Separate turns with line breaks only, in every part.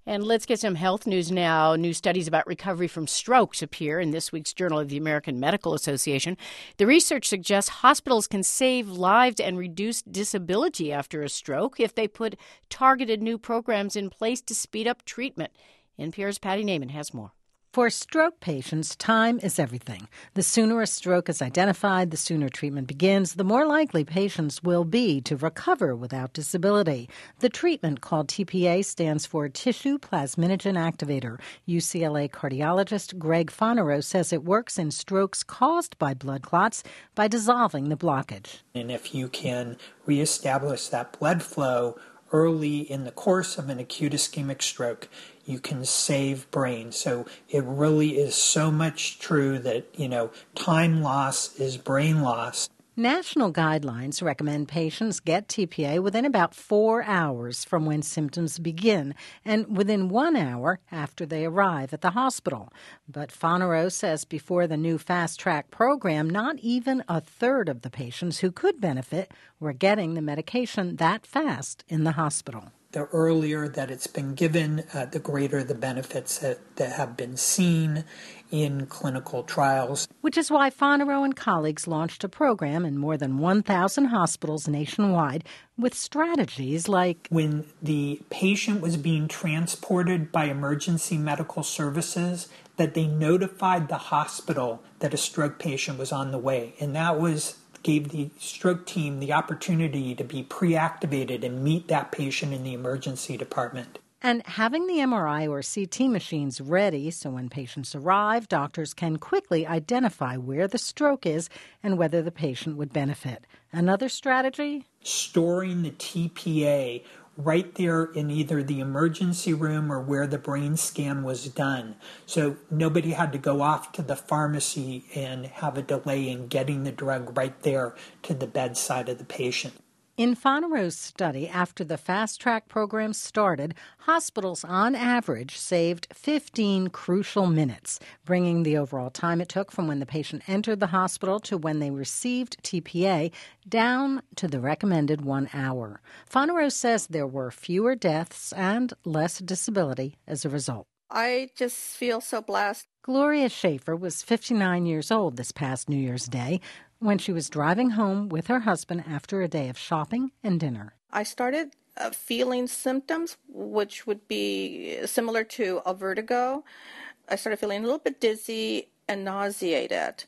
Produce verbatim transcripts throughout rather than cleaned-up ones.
And let's get some health news now. New studies about recovery from strokes appear in this week's Journal of the American Medical Association. The research suggests hospitals can save lives and reduce disability after a stroke if they put targeted new programs in place to speed up treatment. N P R's Patty Naiman has more.
For stroke patients, time is everything. The sooner a stroke is identified, the sooner treatment begins, the more likely patients will be to recover without disability. The treatment, called T P A, stands for Tissue Plasminogen Activator. U C L A cardiologist Greg Fonarow says it works in strokes caused by blood clots by dissolving the blockage.
And if you can reestablish that blood flow early in the course of an acute ischemic stroke, you can save brain. So it really is so much true that, you know, time loss is brain loss.
National guidelines recommend patients get T P A within about four hours from when symptoms begin and within one hour after they arrive at the hospital. But Fonarow says before the new fast-track program, not even a third of the patients who could benefit were getting the medication that fast in the hospital.
The earlier that it's been given, uh, the greater the benefits that, that have been seen in clinical trials.
Which is why Fonarow and colleagues launched a program in more than one thousand hospitals nationwide with strategies like
when the patient was being transported by emergency medical services, that they notified the hospital that a stroke patient was on the way. And that was gave the stroke team the opportunity to be pre-activated and meet that patient in the emergency department.
And having the M R I or C T machines ready so when patients arrive, doctors can quickly identify where the stroke is and whether the patient would benefit. Another strategy?
Storing the T P A right there in either the emergency room or where the brain scan was done. So nobody had to go off to the pharmacy and have a delay in getting the drug right there to the bedside of the patient.
In Fonarow's study, after the fast-track program started, hospitals on average saved fifteen crucial minutes, bringing the overall time it took from when the patient entered the hospital to when they received T P A down to the recommended one hour. Fonarow says there were fewer deaths and less disability as a result.
I just feel so blessed.
Gloria Schaefer was fifty-nine years old this past New Year's Day when she was driving home with her husband after a day of shopping and dinner.
I started uh, feeling symptoms, which would be similar to a vertigo. I started feeling a little bit dizzy and nauseated.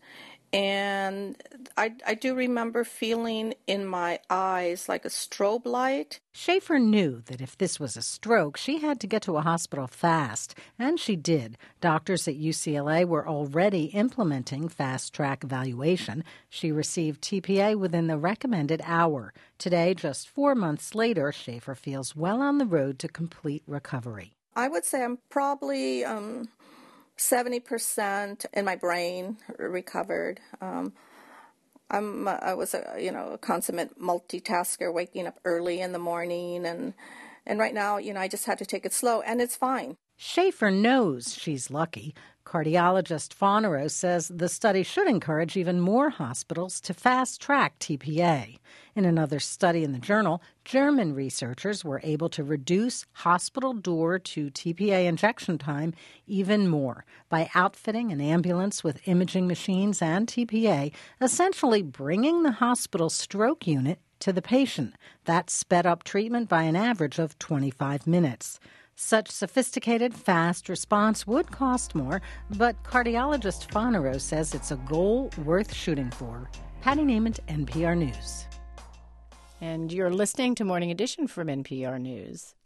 And I, I do remember feeling in my eyes like a strobe light.
Schaefer knew that if this was a stroke, she had to get to a hospital fast, and she did. Doctors at U C L A were already implementing fast-track evaluation. She received T P A within the recommended hour. Today, just four months later, Schaefer feels well on the road to complete recovery.
I would say I'm probably Um, seventy percent in my brain recovered. Um, I'm I was a you know a consummate multitasker, waking up early in the morning, and and right now you know I just had to take it slow, and it's fine.
Schaefer knows she's lucky. Cardiologist Fonarow says the study should encourage even more hospitals to fast-track T P A. In another study in the journal, German researchers were able to reduce hospital door to T P A injection time even more by outfitting an ambulance with imaging machines and T P A, essentially bringing the hospital stroke unit to the patient. That sped up treatment by an average of twenty-five minutes. Such sophisticated, fast response would cost more, but cardiologist Fonarow says it's a goal worth shooting for. Patty Naiman, N P R News.
And you're listening to Morning Edition from N P R News.